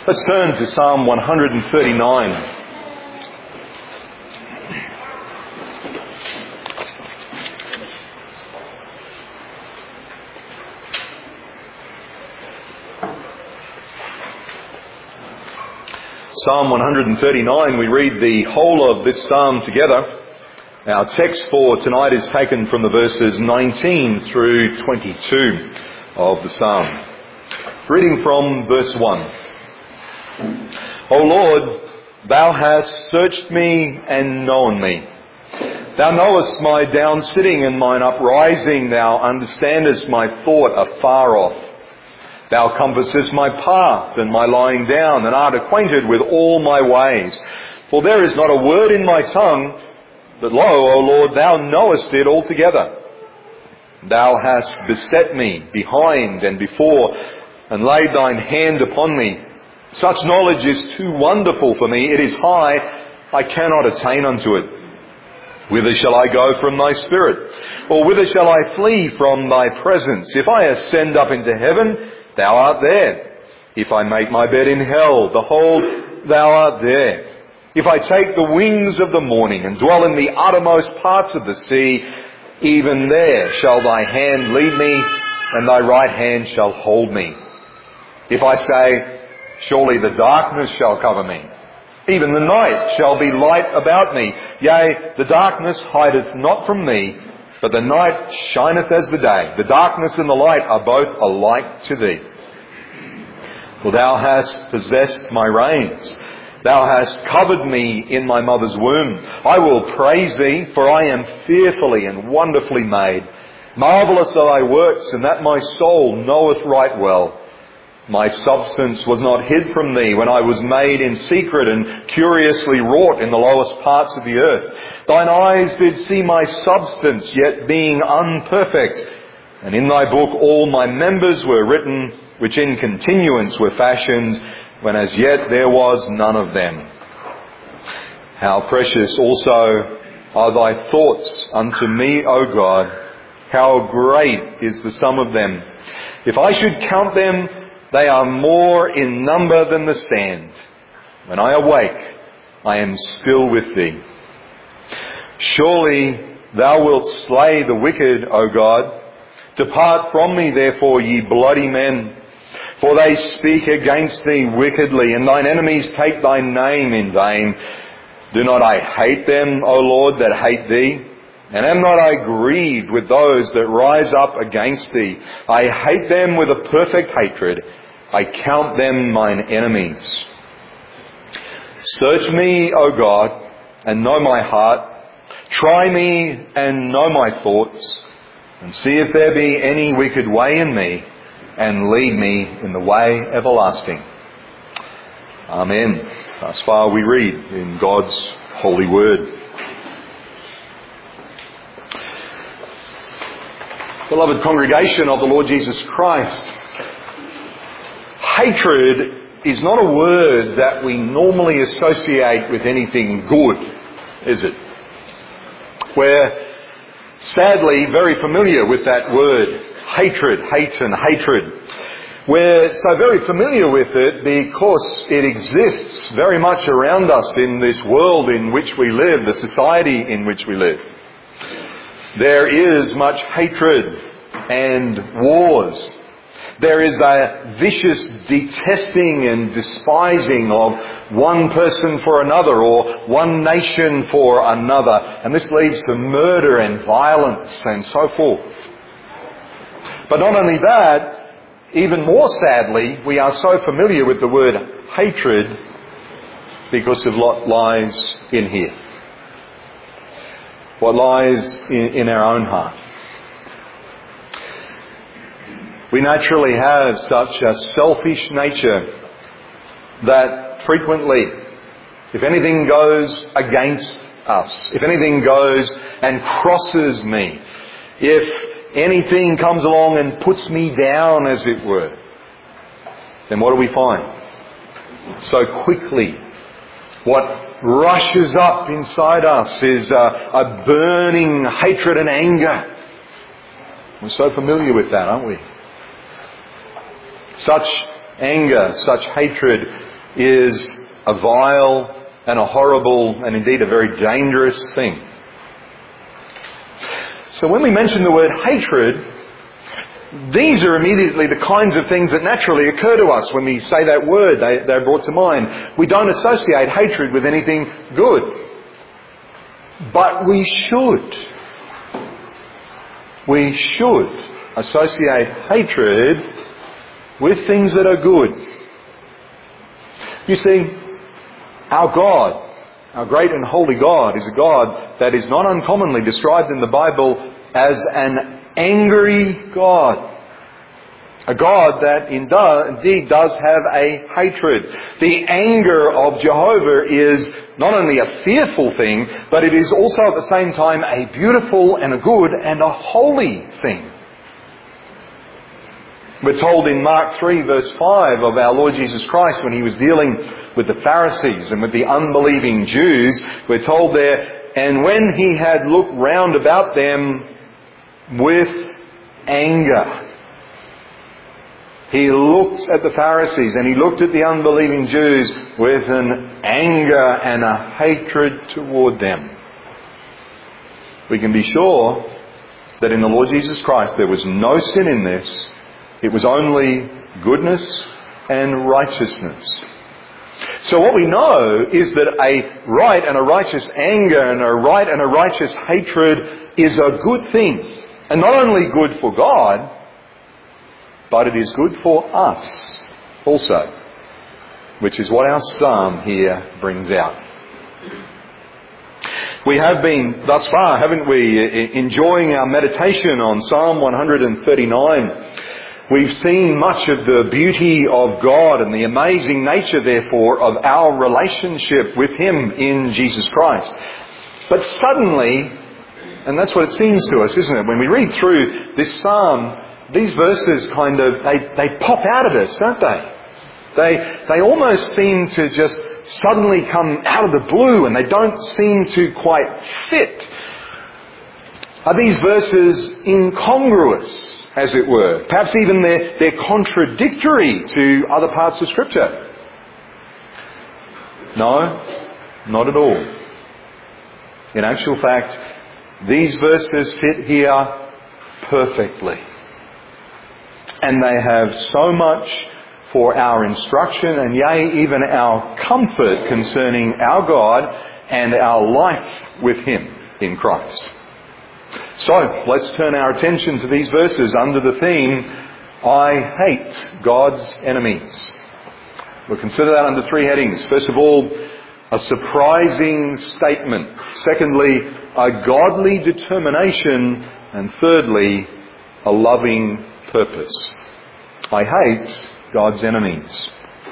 Let's turn to Psalm 139. Psalm 139, we read the whole of this psalm together. Our text for tonight is taken from the verses 19 through 22 of the psalm. Reading from verse 1. O Lord, Thou hast searched me and known me. Thou knowest my down sitting and mine uprising. Thou understandest my thought afar off. Thou compassest my path and my lying down, and art acquainted with all my ways. For there is not a word in my tongue, but lo, O Lord, Thou knowest it altogether. Thou hast beset me behind and before, and laid Thine hand upon me. Such knowledge is too wonderful for me. It is high, I cannot attain unto it. Whither shall I go from Thy Spirit? Or whither shall I flee from Thy presence? If I ascend up into heaven, Thou art there. If I make my bed in hell, behold, Thou art there. If I take the wings of the morning and dwell in the uttermost parts of the sea, even there shall Thy hand lead me, and Thy right hand shall hold me. If I say, surely the darkness shall cover me, even the night shall be light about me. Yea, the darkness hideth not from Thee, but the night shineth as the day. The darkness and the light are both alike to Thee. For Thou hast possessed my reins. Thou hast covered me in my mother's womb. I will praise Thee, for I am fearfully and wonderfully made. Marvellous are Thy works, and that my soul knoweth right well. My substance was not hid from Thee when I was made in secret and curiously wrought in the lowest parts of the earth. Thine eyes did see my substance, yet being unperfect. And in Thy book all my members were written, which in continuance were fashioned, when as yet there was none of them. How precious also are Thy thoughts unto me, O God. How great is the sum of them. If I should count them, they are more in number than the sand. When I awake, I am still with Thee. Surely Thou wilt slay the wicked, O God. Depart from me, therefore, ye bloody men. For they speak against Thee wickedly, and Thine enemies take Thy name in vain. Do not I hate them, O Lord, that hate Thee? And am not I grieved with those that rise up against Thee? I hate them with a perfect hatred. I count them mine enemies. Search me, O God, and know my heart. Try me and know my thoughts, and see if there be any wicked way in me, and lead me in the way everlasting. Amen. Thus far we read in God's holy word. Beloved congregation of the Lord Jesus Christ, hatred is not a word that we normally associate with anything good, is it? We're sadly very familiar with that word, hatred, hate and hatred. We're so very familiar with it because it exists very much around us in this world in which we live, the society in which we live. There is much hatred and wars. There is a vicious detesting and despising of one person for another or one nation for another. And this leads to murder and violence and so forth. But not only that, even more sadly, we are so familiar with the word hatred because of what lies in here. What lies in our own heart. We naturally have such a selfish nature that frequently, if anything goes against us, if anything goes and crosses me, if anything comes along and puts me down, as it were, then what do we find? So quickly, what rushes up inside us is a burning hatred and anger. We're so familiar with that, aren't we? Such anger, such hatred is a vile and a horrible and indeed a very dangerous thing. So when we mention the word hatred, these are immediately the kinds of things that naturally occur to us when we say that word. They're brought to mind. We don't associate hatred with anything good. But we should. We should associate hatred with things that are good. You see, our God, our great and holy God, is a God that is not uncommonly described in the Bible as an angry God. A God that indeed does have a hatred. The anger of Jehovah is not only a fearful thing, but it is also at the same time a beautiful and a good and a holy thing. We're told in Mark 3 verse 5 of our Lord Jesus Christ when He was dealing with the Pharisees and with the unbelieving Jews, we're told there, and when He had looked round about them with anger. He looked at the Pharisees and He looked at the unbelieving Jews with an anger and a hatred toward them. We can be sure that in the Lord Jesus Christ there was no sin in this. It was only goodness and righteousness. So what we know is that a right and a righteous anger and a right and a righteous hatred is a good thing. And not only good for God, but it is good for us also, which is what our psalm here brings out. We have been, thus far, haven't we, enjoying our meditation on Psalm 139. We've seen much of the beauty of God and the amazing nature, therefore, of our relationship with Him in Jesus Christ. But suddenly, and that's what it seems to us, isn't it? When we read through this psalm, these verses kind of, they pop out at us, don't they? They almost seem to just suddenly come out of the blue and they don't seem to quite fit. Are these verses incongruous, as it were? Perhaps even they're contradictory to other parts of Scripture? No, not at all. In actual fact, these verses fit here perfectly. And they have so much for our instruction and yea, even our comfort concerning our God and our life with Him in Christ. So, let's turn our attention to these verses under the theme, I hate God's enemies. We'll consider that under three headings. First of all, a surprising statement. Secondly, a godly determination. And thirdly, a loving purpose. I hate God's enemies.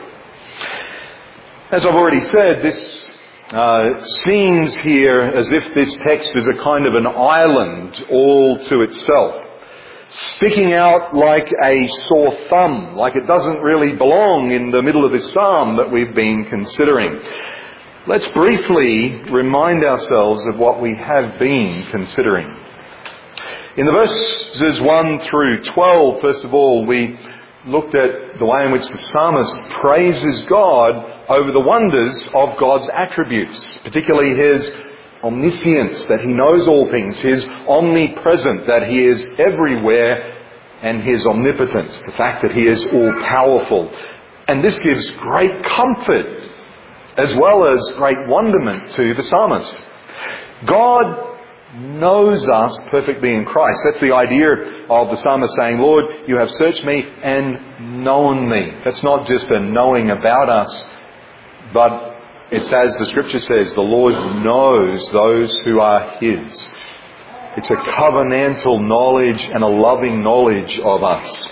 As I've already said, this seems here as if this text is a kind of an island all to itself, sticking out like a sore thumb, like it doesn't really belong in the middle of this psalm that we've been considering. Let's briefly remind ourselves of what we have been considering. In the verses 1 through 12, first of all, we looked at the way in which the psalmist praises God over the wonders of God's attributes, particularly His omniscience, that He knows all things, His omnipresent, that He is everywhere, and His omnipotence, the fact that He is all-powerful. And this gives great comfort as well as great wonderment to the psalmist. God knows us perfectly in Christ. That's the idea of the psalmist saying, Lord, you have searched me and known me. That's not just a knowing about us, but it's as the Scripture says, the Lord knows those who are His. It's a covenantal knowledge and a loving knowledge of us.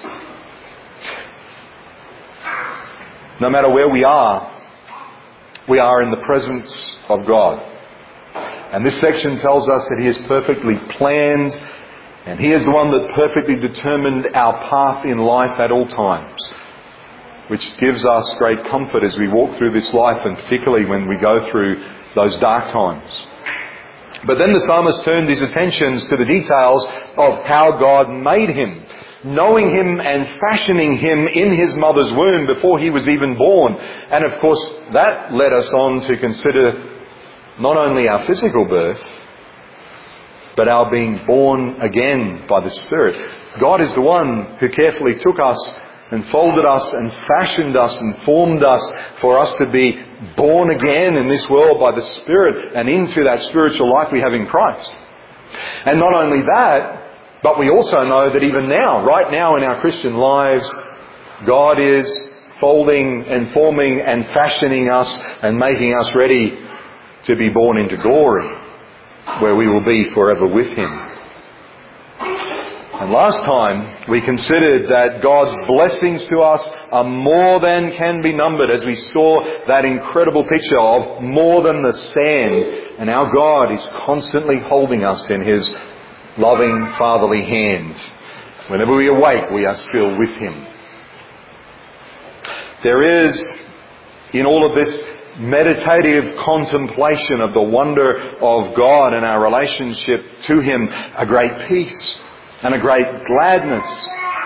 No matter where we are in the presence of God. And this section tells us that He is perfectly planned and He is the one that perfectly determined our path in life at all times, which gives us great comfort as we walk through this life and particularly when we go through those dark times. But then the psalmist turned his attentions to the details of how God made him. knowing Him and fashioning Him in His mother's womb before He was even born. And of course, that led us on to consider not only our physical birth, but our being born again by the Spirit. God is the one who carefully took us and folded us and fashioned us and formed us for us to be born again in this world by the Spirit and into that spiritual life we have in Christ. And not only that, but we also know that even now, right now in our Christian lives, God is folding and forming and fashioning us and making us ready to be born into glory, where we will be forever with Him. And last time we considered that God's blessings to us are more than can be numbered, as we saw that incredible picture of more than the sand. And our God is constantly holding us in His loving fatherly hand. Whenever we awake, we are still with Him. There is, in all of this meditative contemplation of the wonder of God and our relationship to Him, a great peace and a great gladness.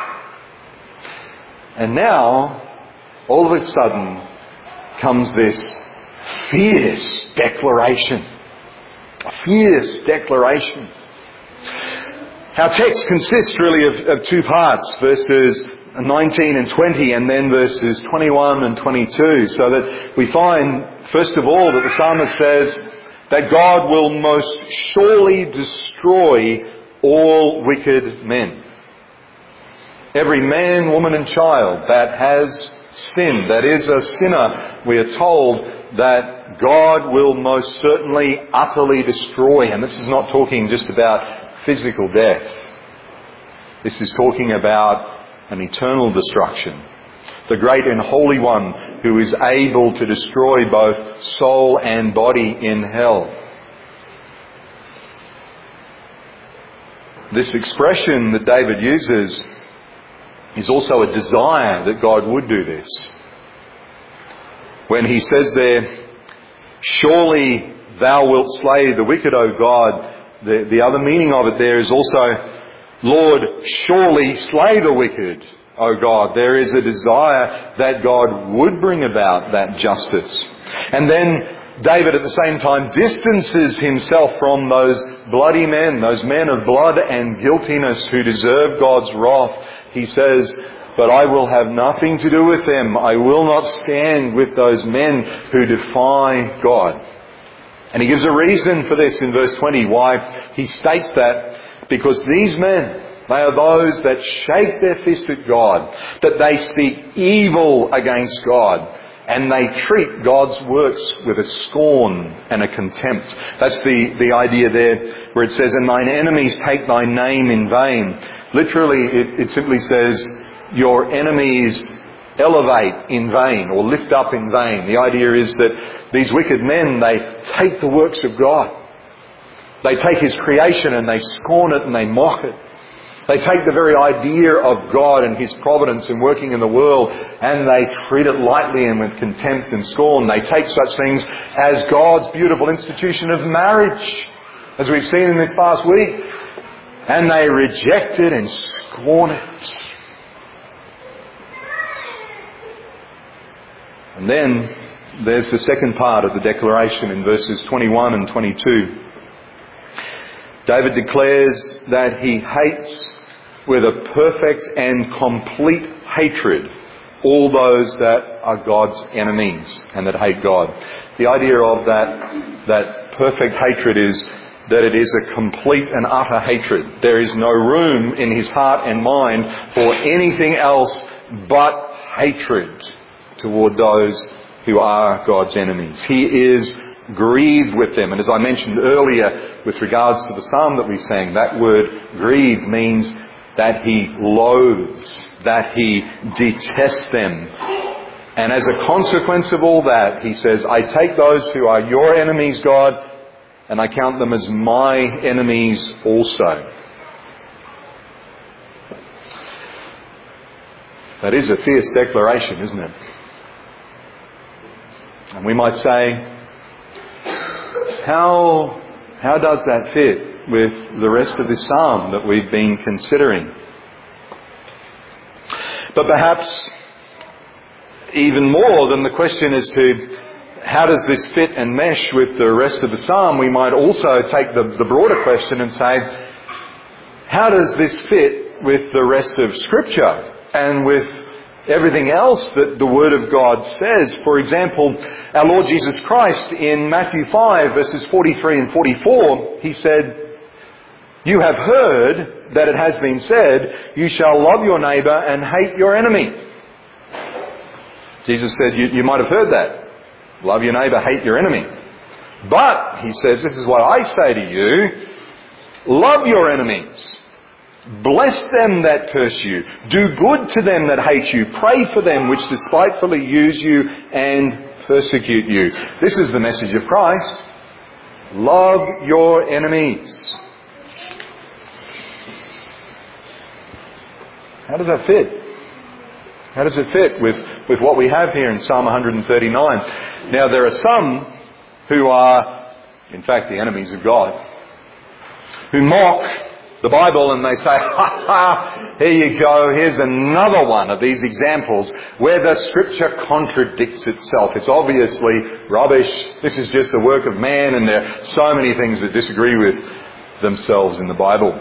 And now, all of a sudden, comes this fierce declaration. A fierce declaration. Our text consists really of two parts, verses 19 and 20, and then verses 21 and 22, so that we find, first of all, that the psalmist says that God will most surely destroy all wicked men. Every man, woman and child that has sinned, that is a sinner, we are told that God will most certainly utterly destroy. And this is not talking just about physical death. This is talking about an eternal destruction. The great and holy one who is able to destroy both soul and body in hell. This expression that David uses is also a desire that God would do this. When he says there, surely thou wilt slay the wicked, O God, the other meaning of it there is also, Lord, surely slay the wicked, O God. There is a desire that God would bring about that justice. And then David at the same time distances himself from those bloody men, those men of blood and guiltiness who deserve God's wrath. He says, but I will have nothing to do with them. I will not stand with those men who defy God. And he gives a reason for this in verse 20, why he states that. Because these men, they are those that shake their fist at God, that they speak evil against God, and they treat God's works with a scorn and a contempt. That's the idea there where it says, and thine enemies take thy name in vain. Literally, it simply says, your enemies elevate in vain or lift up in vain. The idea is that these wicked men, they take the works of God. They take His creation and they scorn it and they mock it. They take the very idea of God and His providence in working in the world and they treat it lightly and with contempt and scorn. They take such things as God's beautiful institution of marriage, as we've seen in this past week, and they reject it and scorn it. And then there's the second part of the declaration in verses 21 and 22. David declares that he hates with a perfect and complete hatred all those that are God's enemies and that hate God. The idea of that perfect hatred is that it is a complete and utter hatred. There is no room in his heart and mind for anything else but hatred toward those who are God's enemies. He is grieved with them. And as I mentioned earlier with regards to the psalm that we sang, that word grieved means that he loathes, that he detests them. And as a consequence of all that, he says, I take those who are your enemies, God, and I count them as my enemies also. That is a fierce declaration, isn't it? And we might say, how does that fit with the rest of this psalm that we've been considering? But perhaps even more than the question as to how does this fit and mesh with the rest of the psalm, we might also take the broader question and say, how does this fit with the rest of Scripture and with everything else that the Word of God says? For example, our Lord Jesus Christ in Matthew 5 verses 43 and 44, He said, "You have heard that it has been said, you shall love your neighbour and hate your enemy." Jesus said, you might have heard that. Love your neighbour, hate your enemy. But, He says, this is what I say to you, love your enemies. Bless them that curse you. Do good to them that hate you. Pray for them which despitefully use you and persecute you. This is the message of Christ. Love your enemies. How does that fit? How does it fit with what we have here in Psalm 139? Now, there are some who are, in fact, the enemies of God, who mock the Bible and they say, "Ha ha, here you go, here's another one of these examples where the Scripture contradicts itself. It's obviously rubbish. This is just the work of man, and there are so many things that disagree with themselves in the Bible."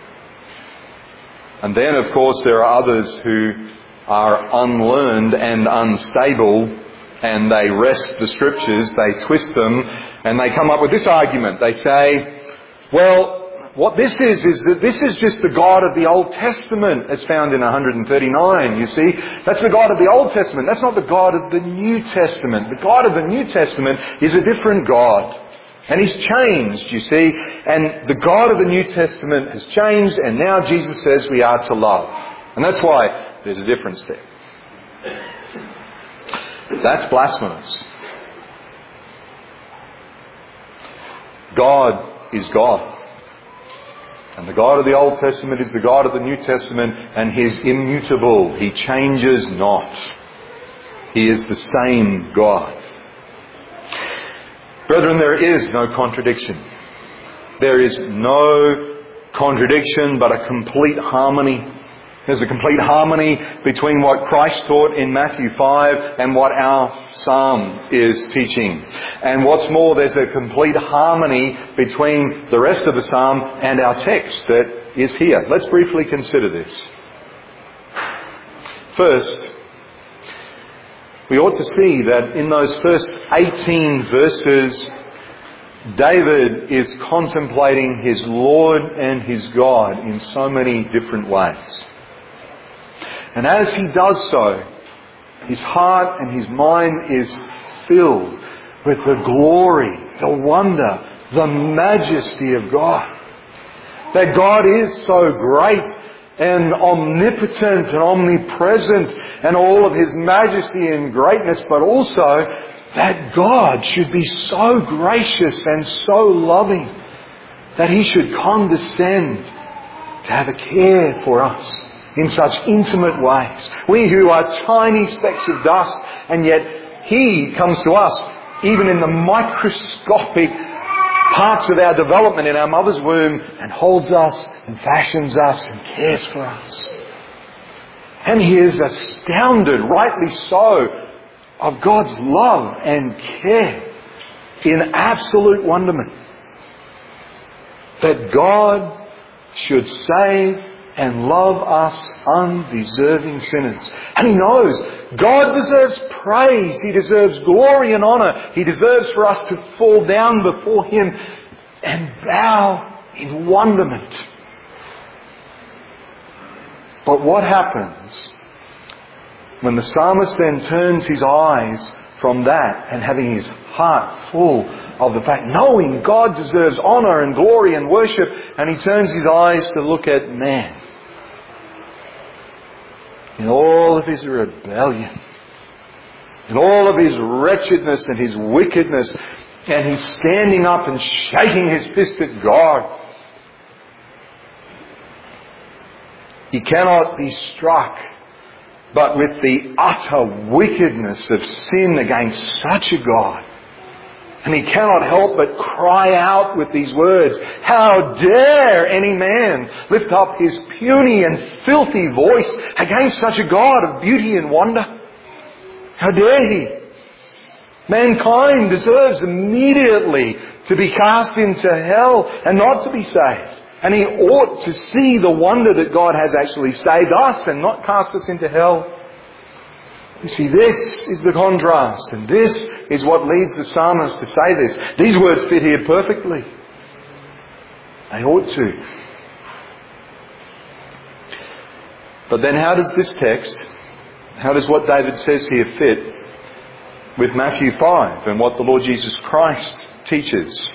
And then, of course, there are others who are unlearned and unstable, and they wrest the Scriptures, they twist them, and they come up with this argument. They say, well, what this is that this is just the God of the Old Testament as found in 139, you see. That's the God of the Old Testament. That's not the God of the New Testament. The God of the New Testament is a different God. And He's changed, you see. And the God of the New Testament has changed, and now Jesus says we are to love. And that's why there's a difference there. That's blasphemous. God is God. And the God of the Old Testament is the God of the New Testament, and He is immutable. He changes not. He is the same God. Brethren, there is no contradiction. There is no contradiction but a complete harmony. There's a complete harmony between what Christ taught in Matthew 5 and what our psalm is teaching. And what's more, there's a complete harmony between the rest of the psalm and our text that is here. Let's briefly consider this. First, we ought to see that in those first 18 verses, David is contemplating his Lord and his God in so many different ways. And as he does so, his heart and his mind is filled with the glory, the wonder, the majesty of God. That God is so great and omnipotent and omnipresent and all of His majesty and greatness, but also that God should be so gracious and so loving that He should condescend to have a care for us in such intimate ways. We who are tiny specks of dust, and yet He comes to us even in the microscopic parts of our development in our mother's womb and holds us and fashions us and cares for us. And He is astounded, rightly so, of God's love and care in absolute wonderment. That God should save and love us undeserving sinners. And He knows God deserves praise. He deserves glory and honour. He deserves for us to fall down before Him and bow in wonderment. But what happens when the psalmist then turns his eyes from that and having his heart full of the fact, knowing God deserves honour and glory and worship, and he turns his eyes to look at man in all of his rebellion, in all of his wretchedness and his wickedness, and he's standing up and shaking his fist at God. He cannot be struck but with the utter wickedness of sin against such a God. And he cannot help but cry out with these words, "How dare any man lift up his puny and filthy voice against such a God of beauty and wonder? How dare he? Mankind deserves immediately to be cast into hell and not to be saved. And he ought to see the wonder that God has actually saved us and not cast us into hell." You see, this is the contrast, and this is what leads the psalmist to say this. These words fit here perfectly. They ought to. But then how does this text, how does what David says here fit with Matthew 5 and what the Lord Jesus Christ teaches?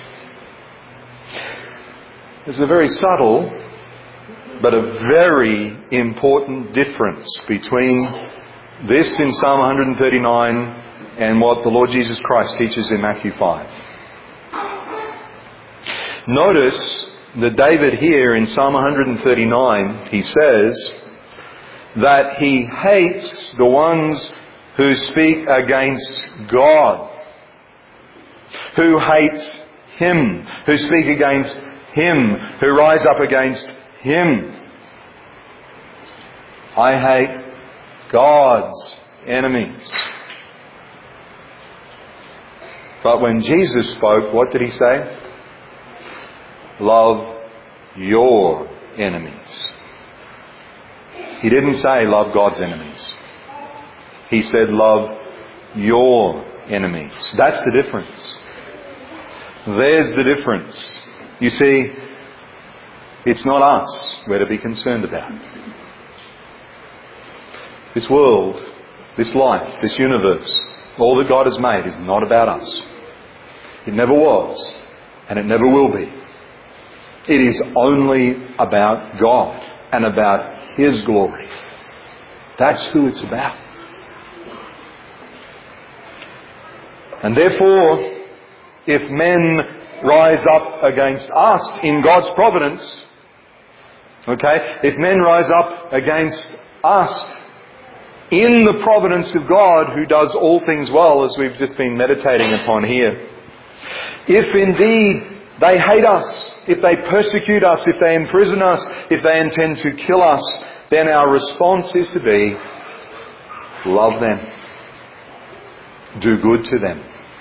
There's a very subtle but a very important difference between this in Psalm 139 and what the Lord Jesus Christ teaches in Matthew 5. Notice that David here in Psalm 139, he says that he hates the ones who speak against God, who hate Him, who speak against Him, who rise up against Him. I hate God's enemies. But when Jesus spoke, what did He say? Love your enemies. He didn't say love God's enemies. He said love your enemies. That's the difference. There's the difference. You see, it's not us we're to be concerned about. This world, this life, this universe, all that God has made is not about us. It never was, and it never will be. It is only about God and about His glory. That's who it's about. And therefore, if men rise up against us in God's providence, if men rise up against us in the providence of God who does all things well, as we've just been meditating upon here, if indeed they hate us, if they persecute us, if they imprison us, if they intend to kill us, then our response is to be, love them. Do good to them.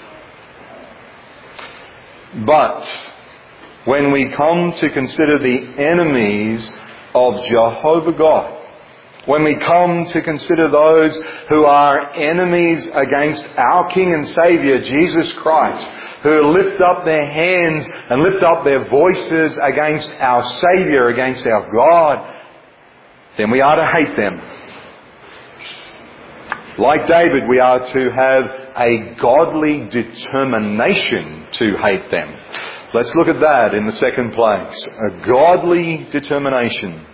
But when we come to consider the enemies of Jehovah God, when we come to consider those who are enemies against our King and Saviour, Jesus Christ, who lift up their hands and lift up their voices against our Saviour, against our God, then we are to hate them. Like David, we are to have a godly determination to hate them. Let's look at that in the second place. A godly determination.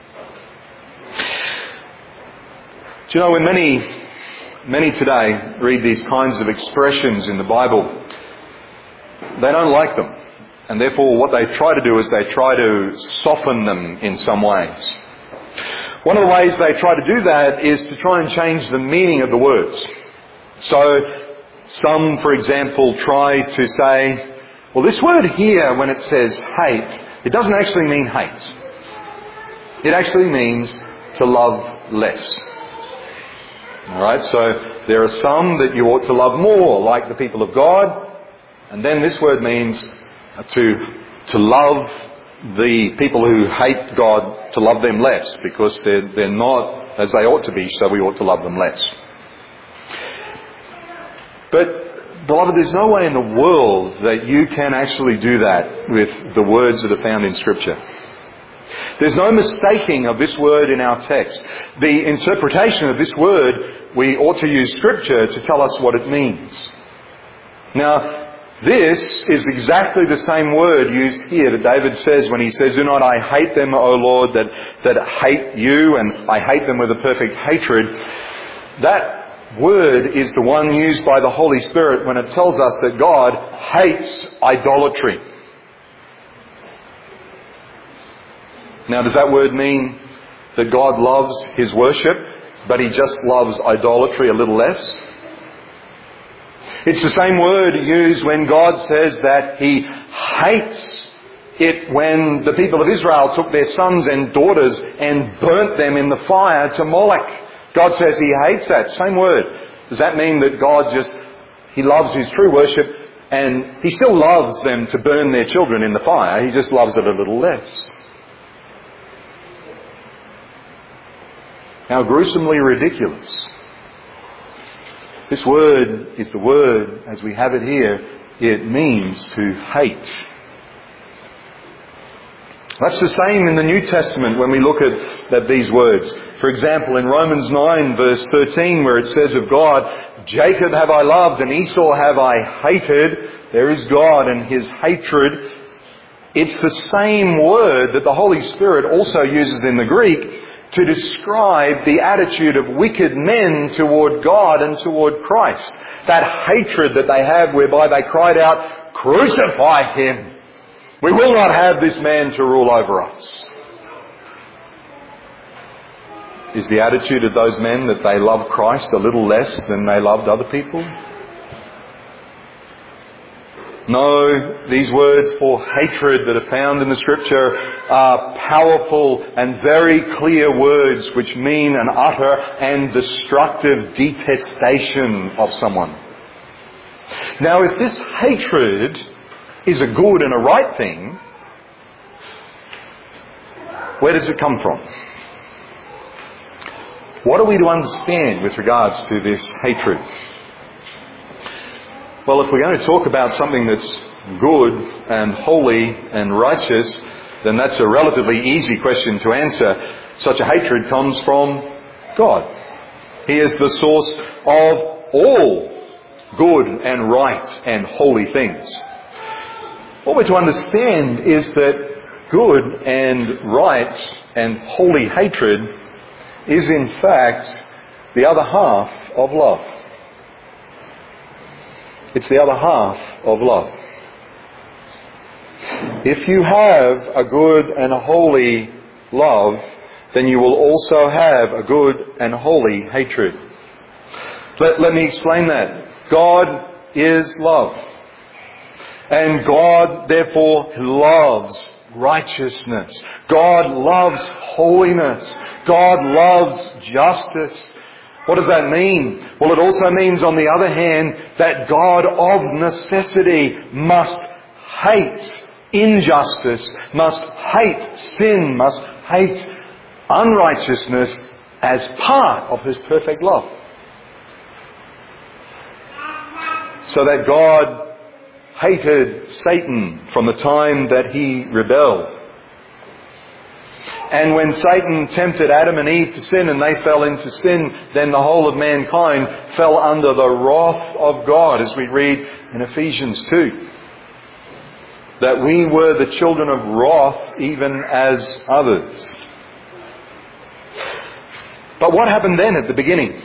Do you know, when many today read these kinds of expressions in the Bible, they don't like them. And therefore what they try to do is they try to soften them in some ways. One of the ways they try to do that is to try and change the meaning of the words. So some, for example, try to say, well, this word here, when it says hate, it doesn't actually mean hate. It actually means to love less. Alright, so there are some that you ought to love more, like the people of God. And then this word means to love the people who hate God, to love them less, because they're not as they ought to be, so we ought to love them less. But, beloved, there's no way in the world that you can actually do that with the words that are found in Scripture. There's no mistaking of this word in our text. The interpretation of this word, we ought to use Scripture to tell us what it means. Now, this is exactly the same word used here that David says when he says, do not I hate them, O Lord, that hate you, and I hate them with a perfect hatred. That word is the one used by the Holy Spirit when it tells us that God hates idolatry. Now, does that word mean that God loves His worship, but He just loves idolatry a little less? It's the same word used when God says that He hates it when the people of Israel took their sons and daughters and burnt them in the fire to Molech. God says He hates that. Same word. Does that mean that God He loves His true worship and He still loves them to burn their children in the fire? He just loves it a little less. How gruesomely ridiculous. This word is the word, as we have it here, it means to hate. That's the same in the New Testament when we look at these words. For example, in Romans 9 verse 13, where it says of God, Jacob have I loved and Esau have I hated. There is God and His hatred. It's the same word that the Holy Spirit also uses in the Greek to describe the attitude of wicked men toward God and toward Christ. That hatred that they have whereby they cried out, "Crucify Him! We will not have this man to rule over us." Is the attitude of those men that they love Christ a little less than they loved other people? No, these words for hatred that are found in the Scripture are powerful and very clear words which mean an utter and destructive detestation of someone. Now, if this hatred is a good and a right thing, where does it come from? What are we to understand with regards to this hatred? Well, if we're going to talk about something that's good and holy and righteous, then that's a relatively easy question to answer. Such a hatred comes from God. He is the source of all good and right and holy things. What we're to understand is that good and right and holy hatred is in fact the other half of love. It's the other half of love. If you have a good and a holy love, then you will also have a good and holy hatred. Let me explain that. God is love. And God, therefore, loves righteousness. God loves holiness. God loves justice. What does that mean? Well, it also means, on the other hand, that God of necessity must hate injustice, must hate sin, must hate unrighteousness as part of His perfect love. So that God hated Satan from the time that he rebelled. And when Satan tempted Adam and Eve to sin and they fell into sin, then the whole of mankind fell under the wrath of God, as we read in Ephesians 2. That we were the children of wrath even as others. But what happened then at the beginning?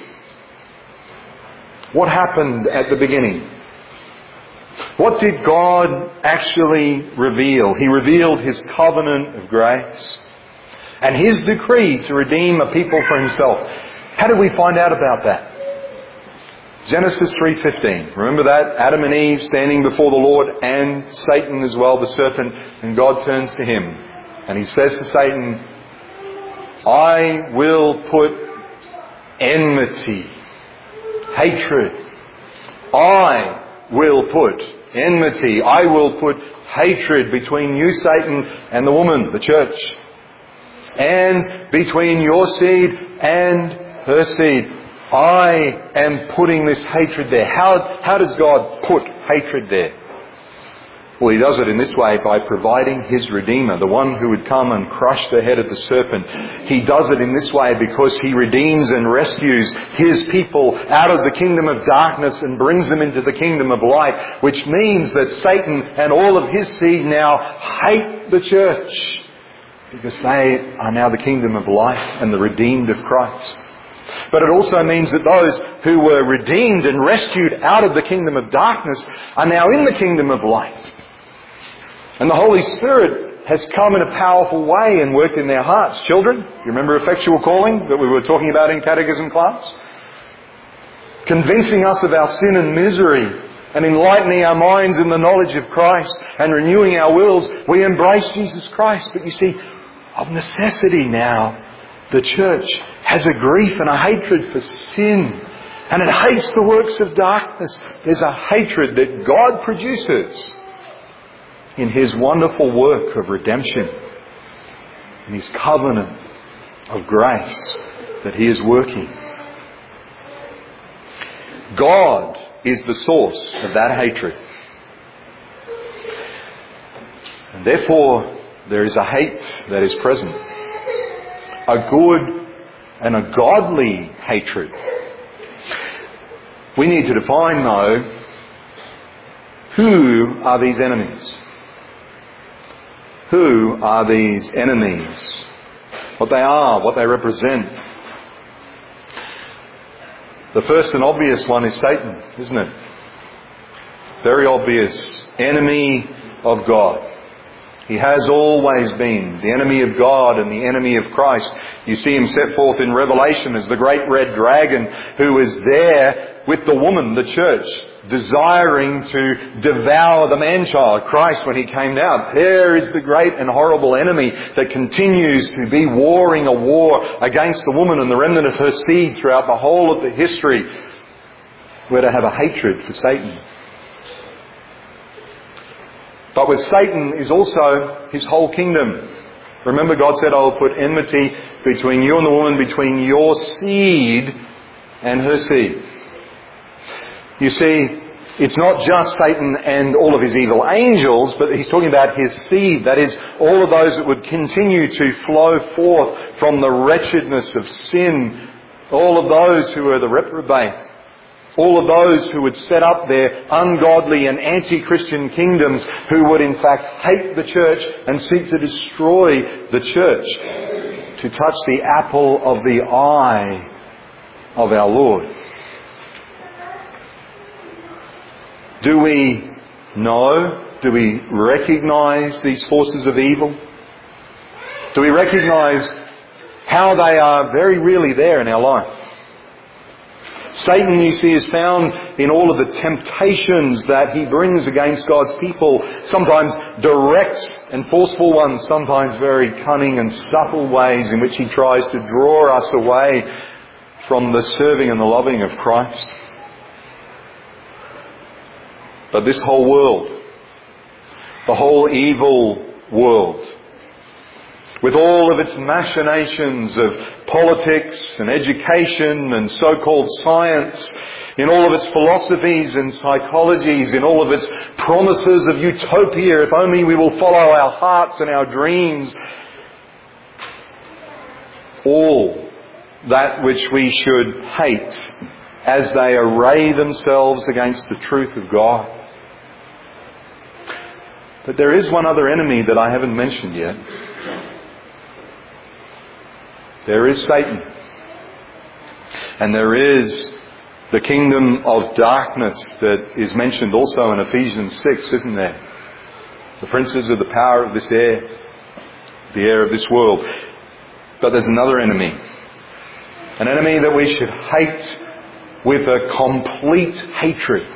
What happened at the beginning? What did God actually reveal? He revealed His covenant of grace and His decree to redeem a people for Himself. How did we find out about that? Genesis 3:15. Remember that? Adam and Eve standing before the Lord and Satan as well, the serpent, and God turns to him and He says to Satan, "I will put enmity, hatred. I will put enmity. I will put hatred between you, Satan, and the woman, the church. And between your seed and her seed. I am putting this hatred there." How does God put hatred there? Well, He does it in this way, by providing His Redeemer, the one who would come and crush the head of the serpent. He does it in this way because He redeems and rescues His people out of the kingdom of darkness and brings them into the kingdom of light, which means that Satan and all of his seed now hate the church because they are now the kingdom of life and the redeemed of Christ. But it also means that those who were redeemed and rescued out of the kingdom of darkness are now in the kingdom of light. And the Holy Spirit has come in a powerful way and worked in their hearts. Children, you remember effectual calling that we were talking about in catechism class? convincing us of our sin and misery, and enlightening our minds in the knowledge of Christ and renewing our wills, we embrace Jesus Christ. But you see, of necessity now, the church has a grief and a hatred for sin. And it hates the works of darkness. There's a hatred that God produces in His wonderful work of redemption, in His covenant of grace that He is working. God is the source of that hatred. And therefore, there is a hate that is present. A good and a godly hatred. We need to define, though, who are these enemies? Who are these enemies? What they are, what they represent. The first and obvious one is Satan, isn't it? Very obvious. Enemy of God. He has always been the enemy of God and the enemy of Christ. You see him set forth in Revelation as the great red dragon who is there with the woman, the church, desiring to devour the man-child, Christ, when He came out. There is the great and horrible enemy that continues to be warring a war against the woman and the remnant of her seed throughout the whole of the history. We're to have a hatred for Satan. But with Satan is also his whole kingdom. Remember, God said, I will put enmity between you and the woman, between your seed and her seed. You see, it's not just Satan and all of his evil angels, but He's talking about his seed. That is, all of those that would continue to flow forth from the wretchedness of sin. All of those who are the reprobate. All of those who would set up their ungodly and anti-Christian kingdoms, who would in fact hate the church and seek to destroy the church, to touch the apple of the eye of our Lord. Do we know? Do we recognise these forces of evil? Do we recognise how they are very really there in our life? Satan, you see, is found in all of the temptations that he brings against God's people. Sometimes direct and forceful ones, sometimes very cunning and subtle ways in which he tries to draw us away from the serving and the loving of Christ. But this whole world, the whole evil world, with all of its machinations of politics and education and so-called science, in all of its philosophies and psychologies, in all of its promises of utopia, if only we will follow our hearts and our dreams, all that which we should hate as they array themselves against the truth of God. But there is one other enemy that I haven't mentioned yet. There is Satan. And there is the kingdom of darkness that is mentioned also in Ephesians 6, isn't there? The princes of the power of this air, the air of this world. But there's another enemy. An enemy that we should hate with a complete hatred.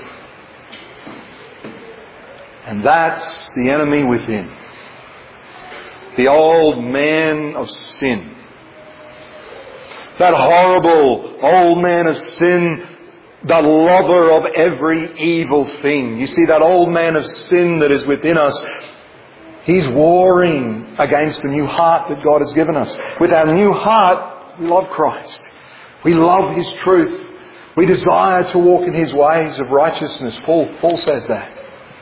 And that's the enemy within. The old man of sin. That horrible old man of sin, the lover of every evil thing. You see, that old man of sin that is within us, he's warring against the new heart that God has given us. With our new heart, we love Christ. We love His truth. We desire to walk in His ways of righteousness. Paul says that.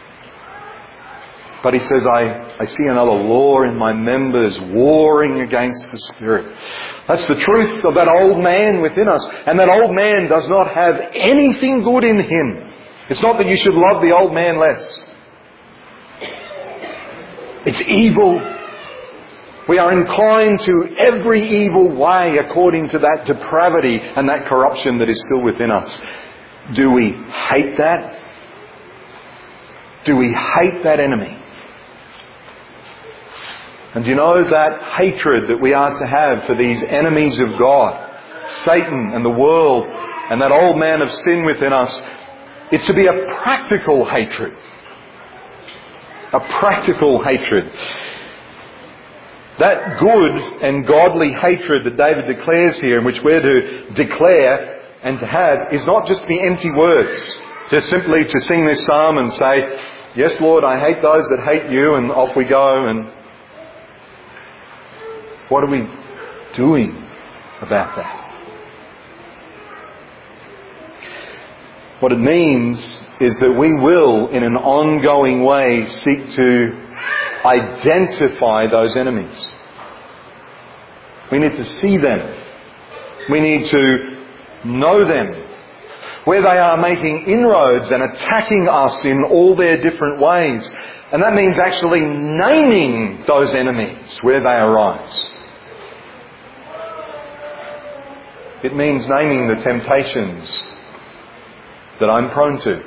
But he says, I see another law in my members warring against the Spirit. That's the truth of that old man within us. And that old man does not have anything good in him. It's not that you should love the old man less. It's evil. We are inclined to every evil way according to that depravity and that corruption that is still within us. Do we hate that? Do we hate that enemy? And you know that hatred that we are to have for these enemies of God, Satan and the world, and that old man of sin within us, it's to be a practical hatred. A practical hatred. That good and godly hatred that David declares here, and which we're to declare and to have, is not just the empty words. Just simply to sing this psalm and say, yes, Lord, I hate those that hate you, and off we go. And what are we doing about that? What it means is that we will, in an ongoing way, seek to identify those enemies. We need to see them. We need to know them. Where they are making inroads and attacking us in all their different ways. And that means actually naming those enemies where they arise. It means naming the temptations that I'm prone to.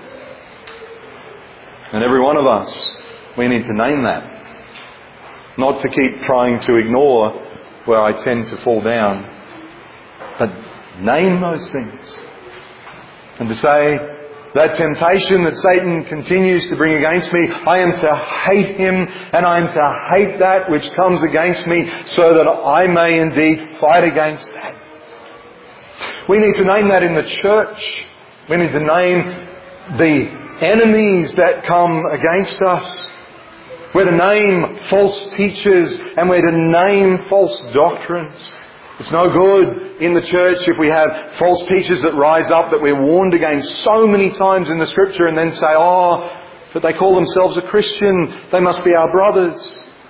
And every one of us, we need to name that. Not to keep trying to ignore where I tend to fall down, but name those things. And to say, that temptation that Satan continues to bring against me, I am to hate him, and I am to hate that which comes against me, so that I may indeed fight against that. We need to name that in the church. We need to name the enemies that come against us. We're to name false teachers, and we're to name false doctrines. It's no good in the church if we have false teachers that rise up that we're warned against so many times in the Scripture, and then say, oh, but they call themselves a Christian. They must be our brothers.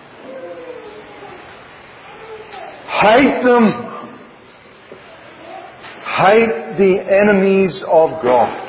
Hate them. Hate the enemies of God.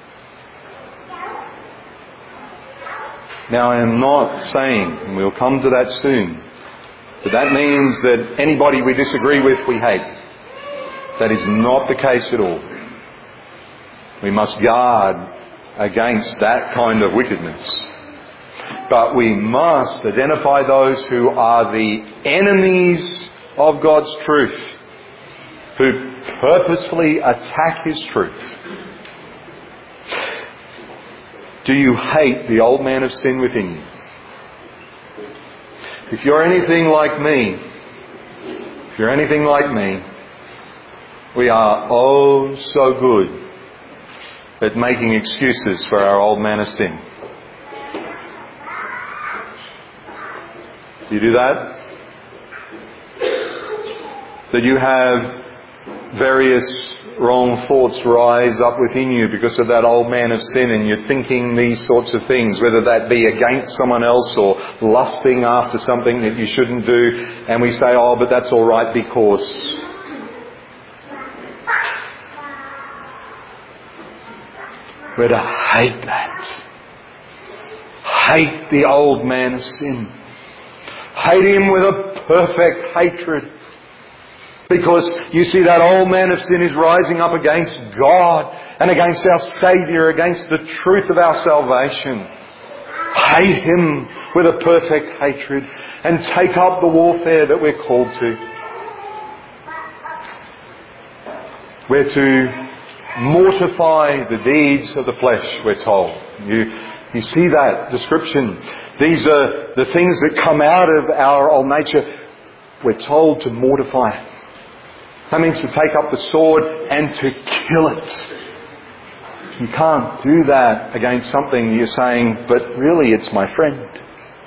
Now, I am not saying, and we'll come to that soon, that means that anybody we disagree with, we hate. That is not the case at all. We must guard against that kind of wickedness. But we must identify those who are the enemies of God's truth, who purposefully attack His truth. Do you hate the old man of sin within you? If you're anything like me, we are oh so good at making excuses for our old man of sin. Do you do that? That you have various wrong thoughts rise up within you because of that old man of sin, and you're thinking these sorts of things, whether that be against someone else or lusting after something that you shouldn't do, and we say, oh, but that's all right because... We're to hate that. Hate the old man of sin. Hate him with a perfect hatred. Because you see, that old man of sin is rising up against God and against our Saviour, against the truth of our salvation. Hate him with a perfect hatred and take up the warfare that we're called to. We're to mortify the deeds of the flesh, we're told. You see that description. These are the things that come out of our old nature. We're told to mortify it. That means to take up the sword and to kill it. You can't do that against something you're saying, but really it's my friend.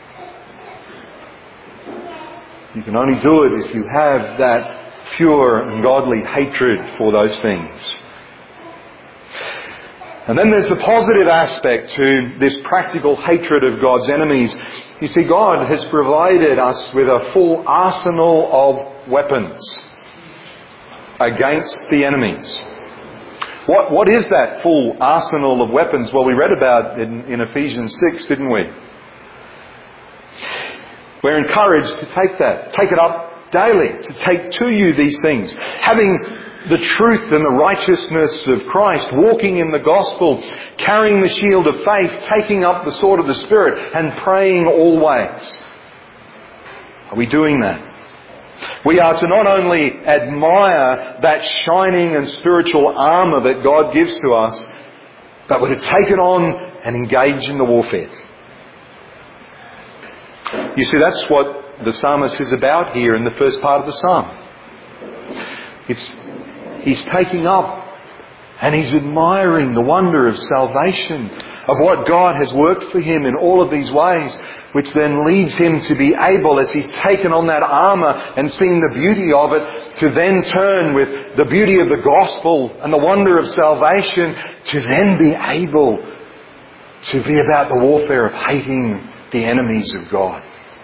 You can only do it if you have that pure and godly hatred for those things. And then there's the positive aspect to this practical hatred of God's enemies. You see, God has provided us with a full arsenal of weapons against the enemies. What is that full arsenal of weapons? Well, we read about it in Ephesians 6, didn't we? We're encouraged to take it up daily, to take to you these things. Having the truth and the righteousness of Christ, walking in the gospel, carrying the shield of faith, taking up the sword of the Spirit, and praying always. Are we doing that? We are to not only admire that shining and spiritual armour that God gives to us, but we're to take it on and engage in the warfare. You see, that's what the psalmist is about here in the first part of the psalm. He's taking up and he's admiring the wonder of salvation, of what God has worked for him in all of these ways, which then leads him to be able, as he's taken on that armour and seen the beauty of it, to then turn with the beauty of the gospel and the wonder of salvation, to then be able to be about the warfare of hating the enemies of God.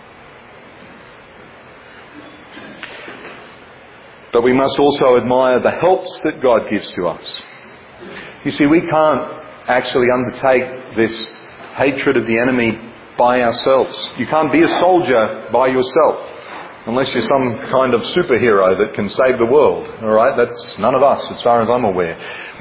But we must also admire the helps that God gives to us. You see, we can't actually undertake this hatred of the enemy by ourselves. You can't be a soldier by yourself, unless you're some kind of superhero that can save the world. All right, that's none of us, as far as I'm aware.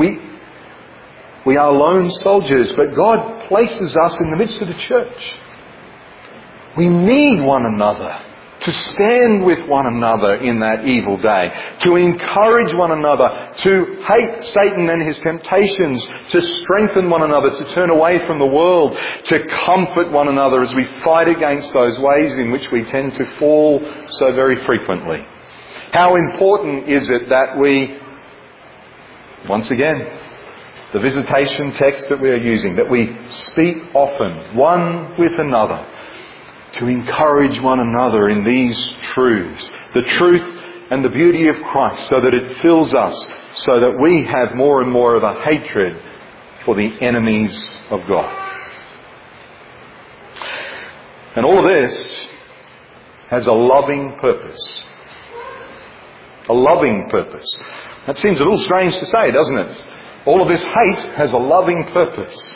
We are lone soldiers, but God places us in the midst of the church. We need one another to stand with one another in that evil day, to encourage one another, to hate Satan and his temptations, to strengthen one another, to turn away from the world, to comfort one another as we fight against those ways in which we tend to fall so very frequently. How important is it that we, once again, the visitation text that we are using, that we speak often, one with another, to encourage one another in these truths, the truth and the beauty of Christ, so that it fills us, so that we have more and more of a hatred for the enemies of God. And all of this has a loving purpose. A loving purpose. That seems a little strange to say, doesn't it? All of this hate has a loving purpose.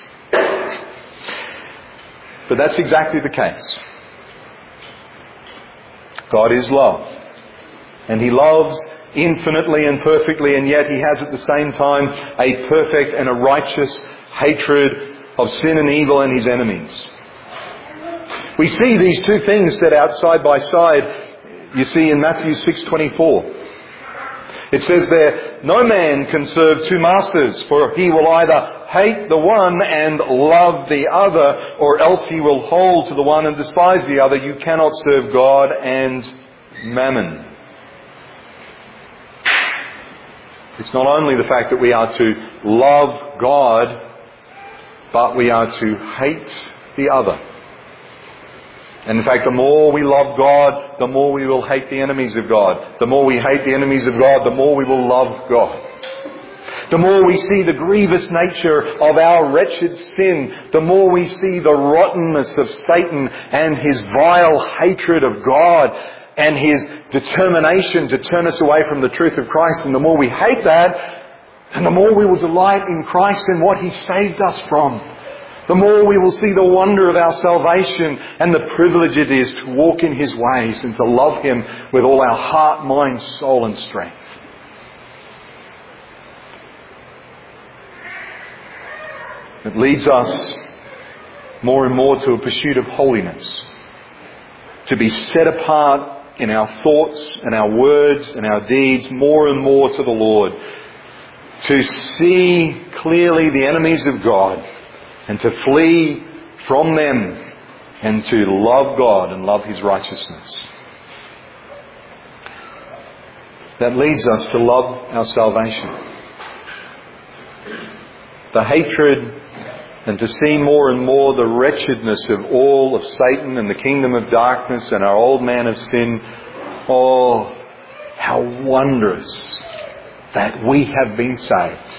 But that's exactly the case. God is love. And He loves infinitely and perfectly, and yet He has at the same time a perfect and a righteous hatred of sin and evil and His enemies. We see these two things set out side by side, you see in Matthew 6:24. It says there, "No man can serve two masters, for he will either hate the one and love the other, or else he will hold to the one and despise the other. You cannot serve God and mammon." It's not only the fact that we are to love God, but we are to hate the other. And in fact, the more we love God, the more we will hate the enemies of God. The more we hate the enemies of God, the more we will love God. The more we see the grievous nature of our wretched sin, the more we see the rottenness of Satan and his vile hatred of God and his determination to turn us away from the truth of Christ. And the more we hate that, and the more we will delight in Christ and what He saved us from. The more we will see the wonder of our salvation and the privilege it is to walk in His ways and to love Him with all our heart, mind, soul and strength. It leads us more and more to a pursuit of holiness, to be set apart in our thoughts and our words and our deeds more and more to the Lord, to see clearly the enemies of God and to flee from them and to love God and love His righteousness. That leads us to love our salvation. The hatred and to see more and more the wretchedness of all of Satan and the kingdom of darkness and our old man of sin. Oh, how wondrous that we have been saved.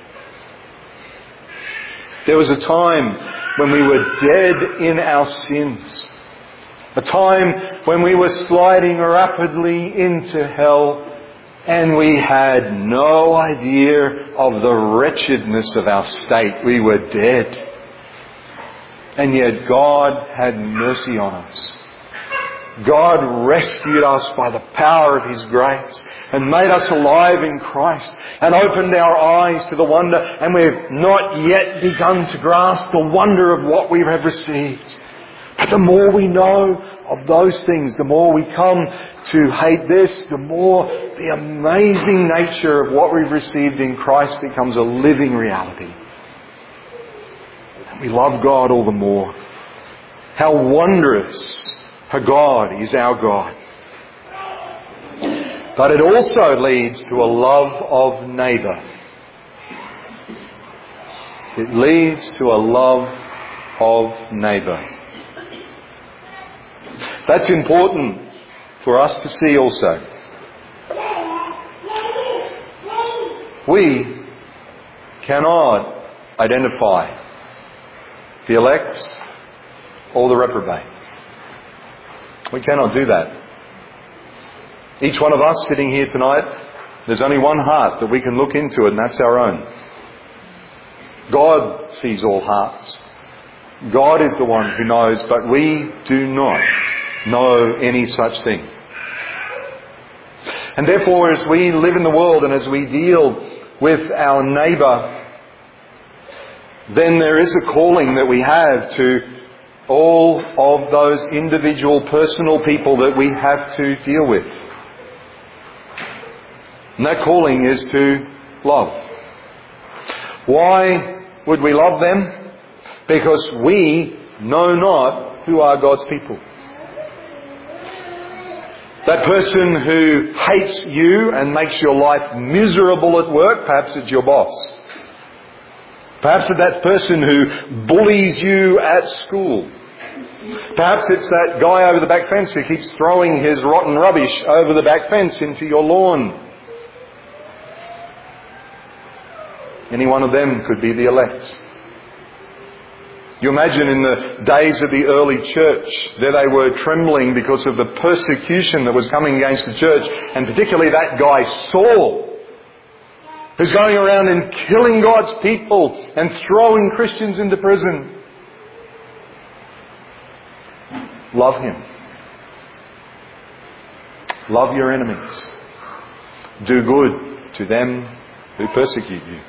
There was a time when we were dead in our sins. A time when we were sliding rapidly into hell and we had no idea of the wretchedness of our state. We were dead. And yet God had mercy on us. God rescued us by the power of His grace and made us alive in Christ and opened our eyes to the wonder, and we've not yet begun to grasp the wonder of what we have received. But But the more we know of those things, the more we come to hate this, the more the amazing nature of what we've received in Christ becomes a living reality. And we love God all the more. How wondrous a God is our God. But it also leads to a love of neighbour. It leads to a love of neighbour. That's important for us to see also. We cannot identify the elect or the reprobate. We cannot do that. Each one of us sitting here tonight, there's only one heart that we can look into, and that's our own. God sees all hearts. God is the one who knows, but we do not know any such thing. And therefore, as we live in the world and as we deal with our neighbour, then there is a calling that we have to all of those individual personal people that we have to deal with. And that calling is to love. Why would we love them? Because we know not who are God's people. That person who hates you and makes your life miserable at work, perhaps it's your boss. Perhaps it's that person who bullies you at school. Perhaps it's that guy over the back fence who keeps throwing his rotten rubbish over the back fence into your lawn. Any one of them could be the elect. You imagine in the days of the early church, there they were trembling because of the persecution that was coming against the church, and particularly that guy Saul, who's going around and killing God's people and throwing Christians into prison. Love him. Love your enemies. Do good to them who persecute you.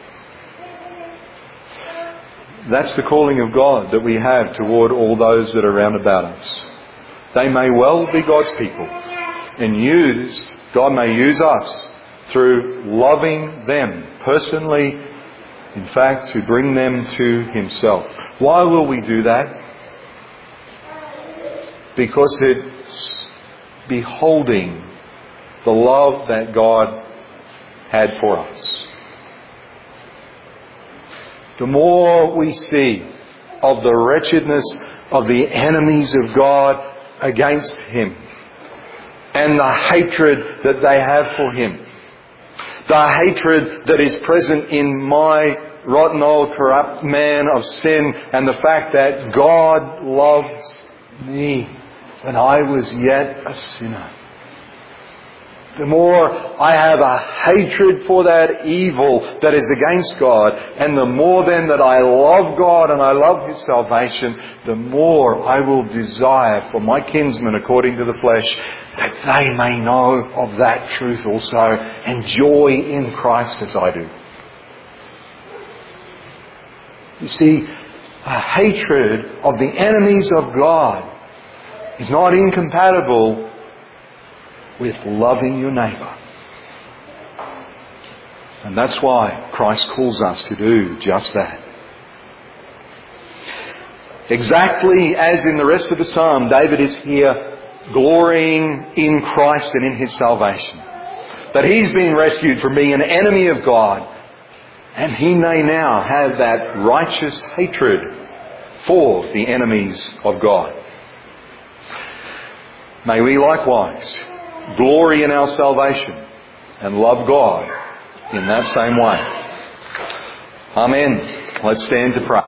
That's the calling of God that we have toward all those that are round about us. They may well be God's people, and God may use us through loving them personally, in fact, to bring them to Himself. Why will we do that? Because it's beholding the love that God had for us. The more we see of the wretchedness of the enemies of God against Him, and the hatred that they have for Him, the hatred that is present in my rotten old corrupt man of sin, and the fact that God loves me when I was yet a sinner. The more I have a hatred for that evil that is against God, and the more then that I love God and I love His salvation, the more I will desire for my kinsmen according to the flesh that they may know of that truth also and joy in Christ as I do. You see, a hatred of the enemies of God is not incompatible with loving your neighbour. And that's why Christ calls us to do just that. Exactly as in the rest of the psalm, David is here glorying in Christ and in His salvation. That he's been rescued from being an enemy of God, and he may now have that righteous hatred for the enemies of God. May we likewise glory in our salvation and love God in that same way. Amen. Let's stand to pray.